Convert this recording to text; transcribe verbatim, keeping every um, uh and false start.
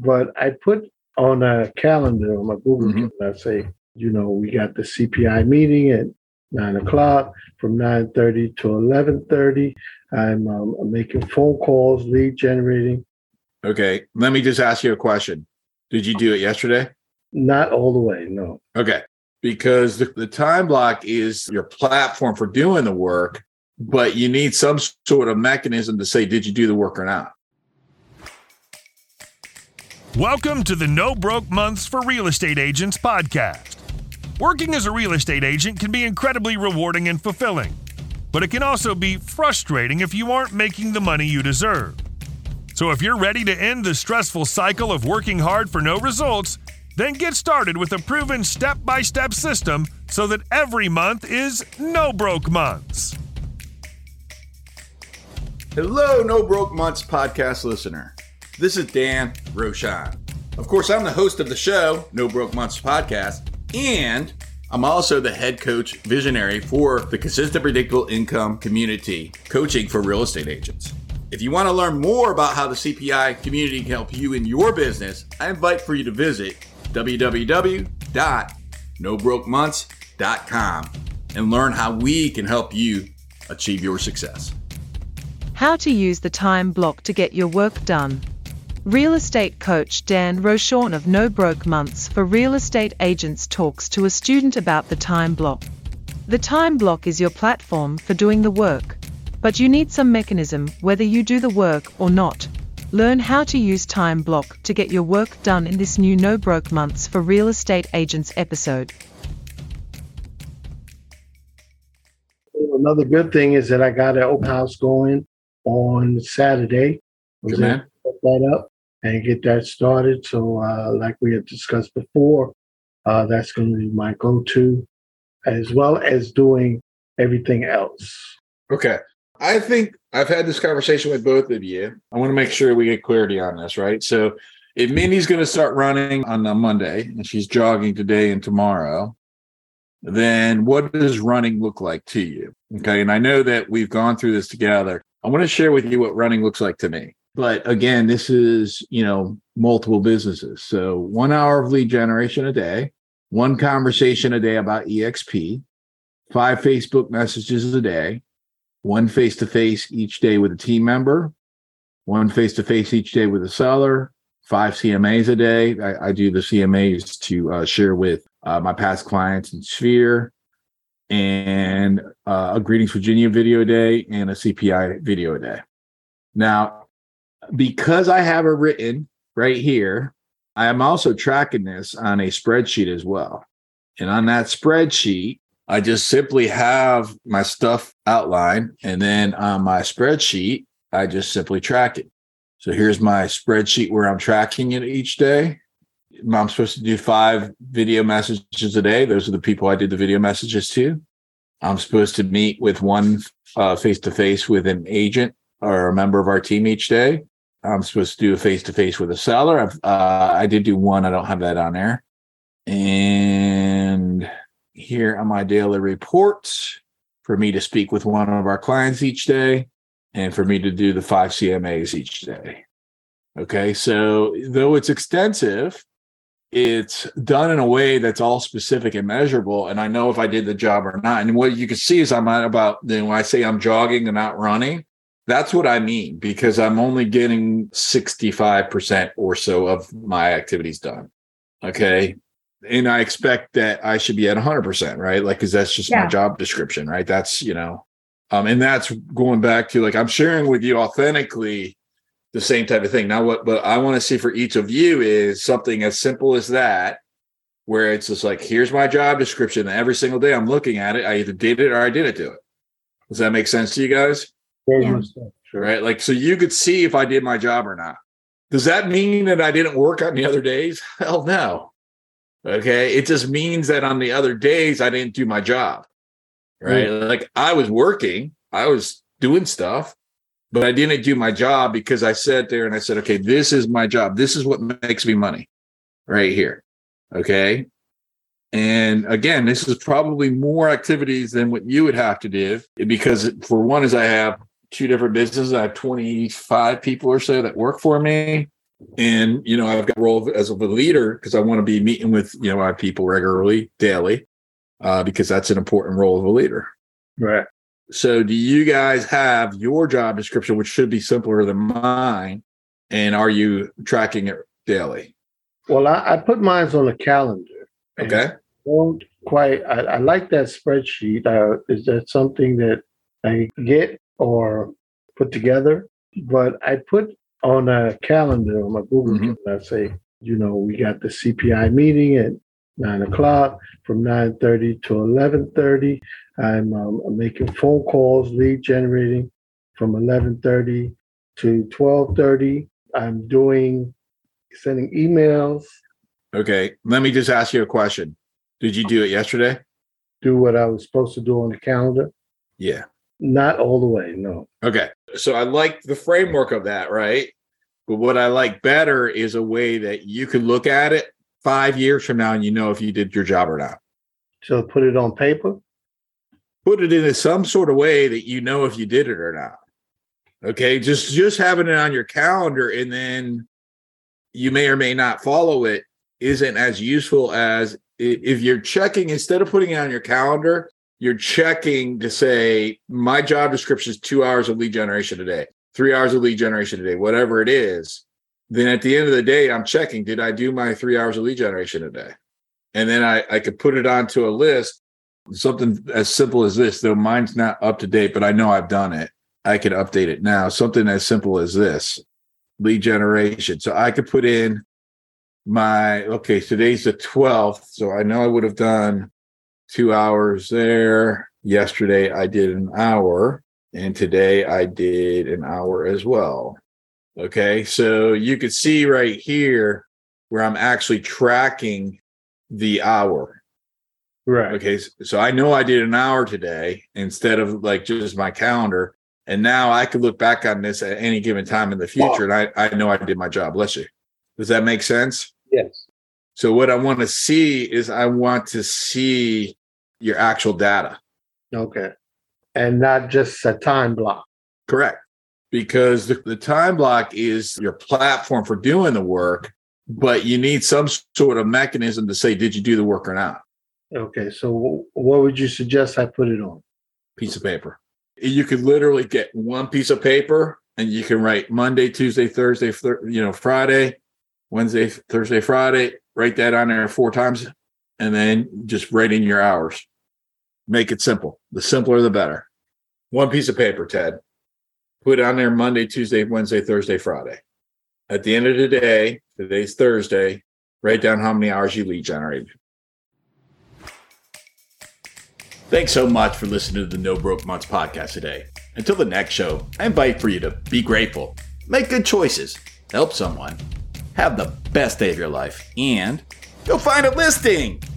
but I put on a calendar, on my Google Mm-hmm. calendar, I say, you know, we got the C P I meeting at nine o'clock. From nine thirty to eleven thirty, I'm um, making phone calls, lead generating. Okay. Let me just ask you a question. Did you do it yesterday? Not all the way, no. Okay. Because the, the time block is your platform for doing the work, but you need some sort of mechanism to say, did you do the work or not? Welcome to the No Broke Months for Real Estate Agents podcast. Working as a real estate agent can be incredibly rewarding and fulfilling, but it can also be frustrating if you aren't making the money you deserve. So if you're ready to end the stressful cycle of working hard for no results, then get started with a proven step-by-step system so that every month is No Broke Months. Hello, No Broke Months podcast listener. This is Dan Rochon. Of course, I'm the host of the show, No Broke Months podcast, and I'm also the head coach visionary for the Consistent Predictable Income Community, coaching for real estate agents. If you want to learn more about how the C P I community can help you in your business, I invite for you to visit w w w dot no broke months dot com and learn how we can help you achieve your success. How to use the time block to get your work done. Real estate coach Dan Rochon of No Broke Months for Real Estate Agents talks to a student about the time block. The time block is your platform for doing the work, but you need some mechanism whether you do the work or not. Learn how to use time block to get your work done in this new No Broke Months for Real Estate Agents episode. Another good thing is that I got an open house going on Saturday. I was Good able man. to set that up and get that started. So uh, like we had discussed before, uh, that's going to be my go-to, as well as doing everything else. Okay. I think I've had this conversation with both of you. I want to make sure we get clarity on this, right? So if Mindy's going to start running on a Monday and she's jogging today and tomorrow, then what does running look like to you? Okay. And I know that we've gone through this together. I want to share with you what running looks like to me. But again, this is, you know, multiple businesses. So one hour of lead generation a day, one conversation a day about E X P, five Facebook messages a day, one face-to-face each day with a team member, one face-to-face each day with a seller, five C M As a day. I, I do the C M As to uh, share with uh, my past clients in Sphere, and uh, a Greetings Virginia video a day and a C P I video a day. Now, because I have it written right here, I am also tracking this on a spreadsheet as well. And on that spreadsheet, I just simply have my stuff outlined. And then on my spreadsheet, I just simply track it. So here's my spreadsheet where I'm tracking it each day. I'm supposed to do five video messages a day. Those are the people I did the video messages to. I'm supposed to meet with one uh, face-to-face with an agent or a member of our team each day. I'm supposed to do a face-to-face with a seller. I've, uh, I did do one. I don't have that on there. And here are my daily reports for me to speak with one of our clients each day and for me to do the five C M As each day. Okay, so though it's extensive, it's done in a way that's all specific and measurable, and I know if I did the job or not. And what you can see is I'm at about, then when I say I'm jogging and not running, that's what I mean, because I'm only getting sixty-five percent or so of my activities done. Okay. And I expect that I should be at one hundred percent, right? Like, because that's just yeah. my job description, right? That's, you know, um, and that's going back to, like, I'm sharing with you authentically the same type of thing. Now, what, but I want to see for each of you is something as simple as that, where it's just like, here's my job description. And every single day I'm looking at it. I either did it or I didn't do it. Does that make sense to you guys? Yeah. Right. Like, so you could see if I did my job or not. Does that mean that I didn't work on the other days? Hell no. Okay. It just means that on the other days, I didn't do my job. Right. Mm. Like, I was working, I was doing stuff, but I didn't do my job because I sat there and I said, okay, this is my job. This is what makes me money right here. Okay. And again, this is probably more activities than what you would have to do, because for one is I have two different businesses. I have twenty-five people or so that work for me. And, you know, I've got a role as a leader because I want to be meeting with, you know, my people regularly, daily, uh, because that's an important role of a leader. Right. So do you guys have your job description, which should be simpler than mine? And are you tracking it daily? Well, I, I put mine on a calendar. Okay. Don't quite, I, I like that spreadsheet. Uh, is that something that I get or put together? But I put on a calendar on my Google Mm-hmm. calendar, I say, you know, we got the C P I meeting at nine o'clock from nine thirty to eleven thirty. I'm, um, I'm making phone calls, lead generating from eleven thirty to twelve thirty. I'm doing, sending emails. Okay. Let me just ask you a question. Did you do it yesterday? Do what I was supposed to do on the calendar. Yeah. Not all the way, no. Okay. So I like the framework of that, right? But what I like better is a way that you could look at it five years from now and you know if you did your job or not. So put it on paper? Put it in some sort of way that you know if you did it or not. Okay. Just, just having it on your calendar and then you may or may not follow it isn't as useful as if you're checking, instead of putting it on your calendar, you're checking to say, my job description is two hours of lead generation a day, three hours of lead generation a day, whatever it is. Then at the end of the day, I'm checking, did I do my three hours of lead generation a day? And then I, I could put it onto a list, something as simple as this, though mine's not up to date, but I know I've done it. I can update it now. Something as simple as this, lead generation. So I could put in my, okay, today's the twelfth. So I know I would have done two hours there. Yesterday I did an hour, and today I did an hour as well. Okay, so you could see right here where I'm actually tracking the hour. Right. Okay, so I know I did an hour today instead of like just my calendar. And now I could look back on this at any given time in the future, and I, I know I did my job. Bless you. Does that make sense? Yes. So what I want to see is I want to see your actual data. Okay. And not just a time block. Correct. Because the, the time block is your platform for doing the work, but you need some sort of mechanism to say, did you do the work or not? Okay. So what would you suggest I put it on? Piece of paper. You could literally get one piece of paper and you can write Monday, Tuesday, Thursday, you know, Friday, Wednesday, Thursday, Friday, write that on there four times, and then just write in your hours. Make it simple. The simpler, the better. One piece of paper, Ted. Put it on there Monday, Tuesday, Wednesday, Thursday, Friday. At the end of the day, today's Thursday, write down how many hours you lead generated. Thanks so much for listening to the No Broke Months podcast today. Until the next show, I invite for you to be grateful, make good choices, help someone, have the best day of your life, and go find a listing.